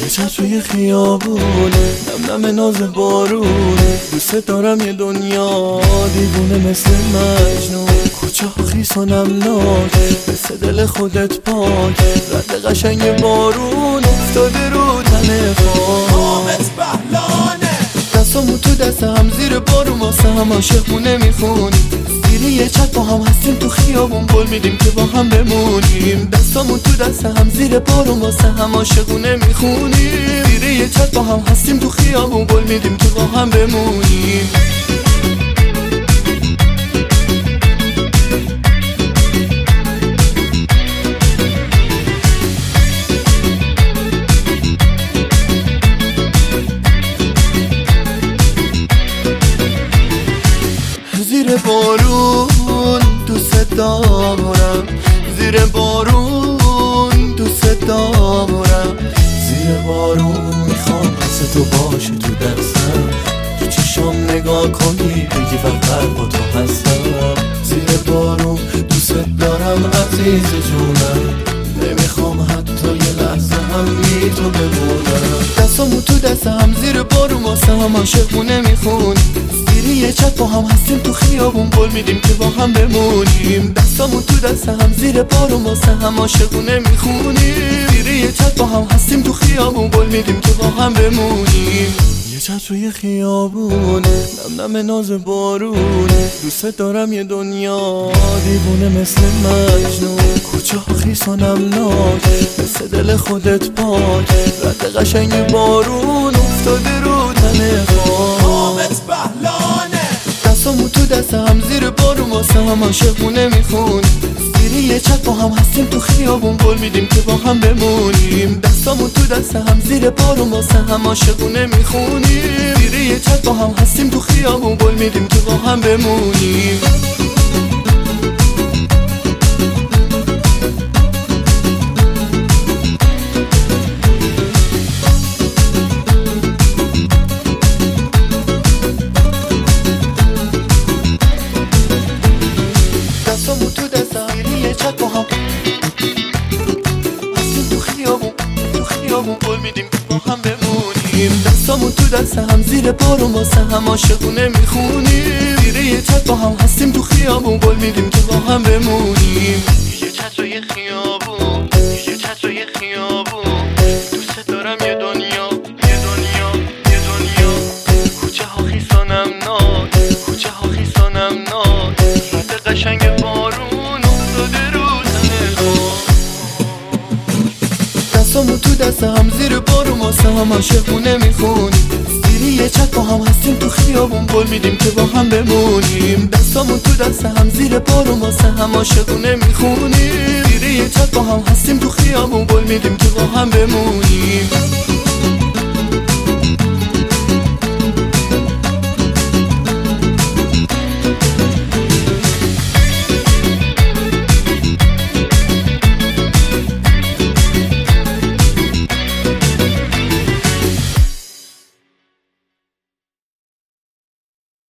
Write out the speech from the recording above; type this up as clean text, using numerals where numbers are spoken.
یه چت توی خیابونه، نم نم ناز بارونه، دوست دارم یه دنیا دیوونه مثل مجنون. کوچه ها خیس و نمناک، مثل دل خودت پاک، رد قشنگ بارون افتاده رو تن خاک. دستامون تو دست هم زیر بارون، واسه هم عاشقونه میخونیم. زیر یه چت با هم هستیم تو خیابون، قول میدیم که با هم بمونیم. دستامون تو دست هم زیر بارون، واسه هم عاشقونه میخونیم. زیر یه چت با هم هستیم تو خیابون، قول میدیم که با هم بمونیم. زیر بارون دوست دارم، زیر بارون دوست دارم. زیر بارون میخوام پس تو باشه تو دستم، تو چشام نگاه کنی بگی فقط با تو هستم. زیر بارون دوست دارم عزیز جونم، نمیخوام حتی یه لحظه هم بی تو بمونم. دستامون تو دست هم زیر بارون، واسه هم عاشقونه میخونیم. زیر یه چت با هم هستیم تو خیابون، قول میدیم که با هم بمونیم. دستامون تو دست هم زیر بارون، واسه هم عاشقونه میخونیم. زیر یه چت با هم هستیم تو خیابون، قول میدیم که با هم بمونیم. یه چت روی خیابونه، نم نم ناز بارونه، دوست دارم یه دنیا دیوونه مثل مجنون. کوچه ها خیس و نمناک، مثل دل خودت پاک، رد قشنگ بارون افتاده رو تن خاک. دستامون تو دست هم زیر بارون، واسه هم عاشقونه میخونیم. زیر یه چت با هم هستیم تو خیابون، قول میدیم که با هم بمونیم. دستامون تو دست هم زیر بارون، واسه هم عاشقونه میخونیم. زیر یه چت با هم هستیم تو خیابون، قول میدیم که با هم بمونیم. دستامون تو دست هم زیر یه چت با هم هستیم تو خیابون، تو خیابون، قول میدیم که با هم بمونیم. دستامون تو دست هم زیر بارون، واسه هم عاشقونه میخونیم. زیر یه چت با هم هستیم تو خیابون، قول میدیم که با هم بمونیم. یه چت روی خیابون، یه چت روی خیابون، دوست دارم یه دنیا، یه دنیا، یه دنیا. کوچه ها خیس و نمناک، کوچه ها خیس و نمناک، رد قشنگ بارون افتاده رو تن خاک. دستامون تو دست هم زیر بارون، واسه هم عاشقونه میخونیم. زیر یه چت با هم هستیم تو خیابون، قول میدیم که با هم بمونیم. دستامون تو دست هم زیر بارون، واسه هم عاشقونه میخونیم. زیر یه چت با هم هستیم تو خیابون، قول میدیم که با هم بمونیم.